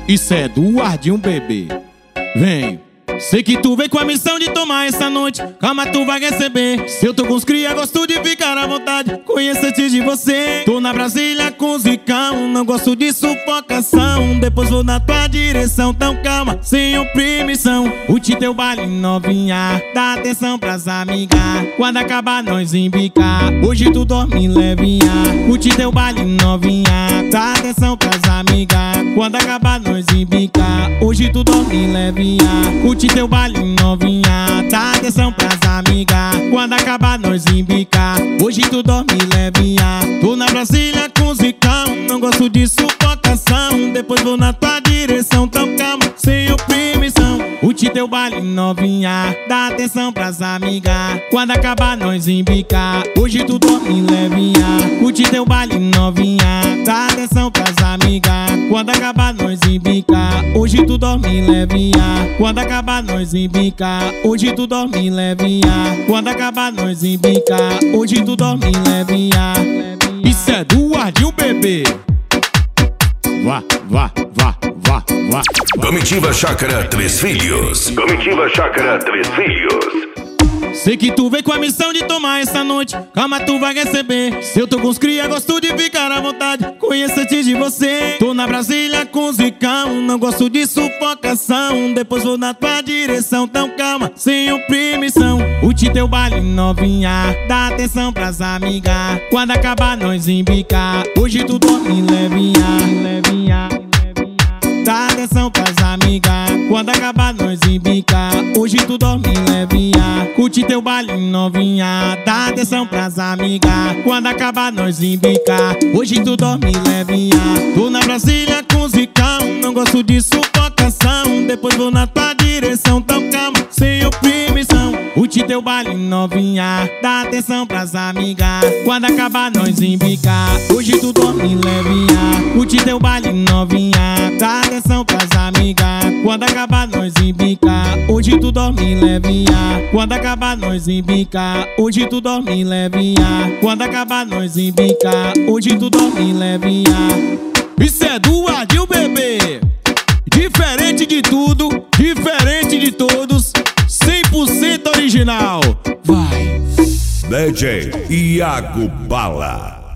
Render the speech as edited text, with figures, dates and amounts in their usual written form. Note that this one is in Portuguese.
Isso é do Ardinho, bebê. Vem. Sei que tu veio com a missão de tomar essa noite. Calma, tu vai receber. Se eu tô com os cria, gosto de ficar à vontade. Conheço antes de você. Tô na Brasília com os ricão. Não gosto de sufocação. Depois vou na tua direção. Então calma, sem oprimição. Curte teu baile novinha. Dá atenção pras amigas. Quando acabar nós embicar. Hoje tu dorme levinha. Curte teu baile novinha. Dá atenção pras amigas. Quando acabar nós embicar. Hoje tu dorme levinha. Curte teu baile novinha, dá atenção pras amigas. Quando acabar nós embicar. Hoje tu dorme levinha. Tô na Brasília com os ricão. Não gosto de sufocação. Depois vou na tua direção. Então calma, sem oprimição. Curte teu baile novinha, dá atenção pras amigas. Quando acabar nós embicar. Hoje tu dorme levinha. Curte teu baile novinha, dá atenção pras amigas. Quando acabar nós embicar. Hoje tu dorme levinha. Quando acabar nós embicar. Hoje tu dorme levinha. Quando acabar nós embicar. Hoje tu dorme levinha. Isso é do Ardinho, bebê. Vá, vá, vá, vá, vá. Comitiva Chácara Três Filhos. Comitiva Chácara Três Filhos. Sei que tu veio com a missão de tomar essa noite. Calma, tu vai receber. Se eu tô com os cria, gosto de ficar à vontade. Conheço antes de você. Tô na Brasília com os ricão. Não gosto de sufocação. Depois vou na tua direção. Então calma, sem oprimição. Curte teu baile novinha. Dá atenção pras amigas. Quando acabar nós embicar. Hoje tu dorme levinha. Dá atenção pras amigas. Quando acabar nós embicar. Hoje tu dorme levinha. Curte teu baile novinha. Dá atenção pras amigas. Quando acabar nós embicar. Hoje tu dorme levinha. Tô na Brasília com os ricão. Não gosto de sufocação. Depois vou na tua direção. Então calma, sem oprimição. Curte teu baile novinha. Dá atenção pras amigas. Quando acabar nós embicar. Hoje tu dorme levinha. Curte teu baile novinha. Dá atenção pras amigas. Quando acabar nós embicar. Hoje tu dorme levinha. Quando acabar nós embicar. Hoje tu dorme levinha. Quando acabar nós embicar. Hoje tu dorme levinha. Isso é do Ardinho, bebê. Diferente de tudo, diferente de todos, 100% original. Vai. DJ Iago Bala.